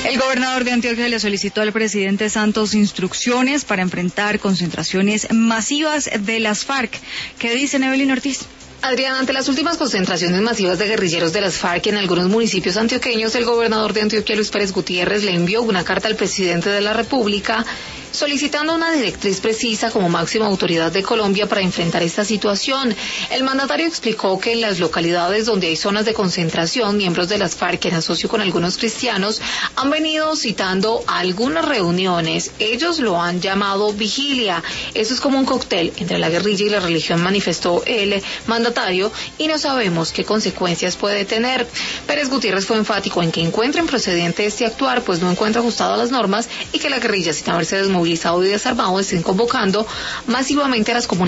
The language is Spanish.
El gobernador de Antioquia le solicitó al presidente Santos instrucciones para enfrentar concentraciones masivas de las FARC. ¿Qué dice Evelyn Ortiz? Adrián, ante las últimas concentraciones masivas de guerrilleros de las FARC en algunos municipios antioqueños, el gobernador de Antioquia, Luis Pérez Gutiérrez, le envió una carta al presidente de la República solicitando una directriz precisa como máxima autoridad de Colombia para enfrentar esta situación. El mandatario explicó que en las localidades donde hay zonas de concentración, miembros de las FARC, en asocio con algunos cristianos, han venido citando algunas reuniones. Ellos lo han llamado vigilia. Eso es como un cóctel entre la guerrilla y la religión, manifestó el mandatario, y no sabemos qué consecuencias puede tener. Pérez Gutiérrez fue enfático en que encuentren procedente este actuar, pues no encuentra ajustado a las normas, y que la guerrilla, sin haberse desmovilizado y desarmado, estén convocando masivamente a las comunidades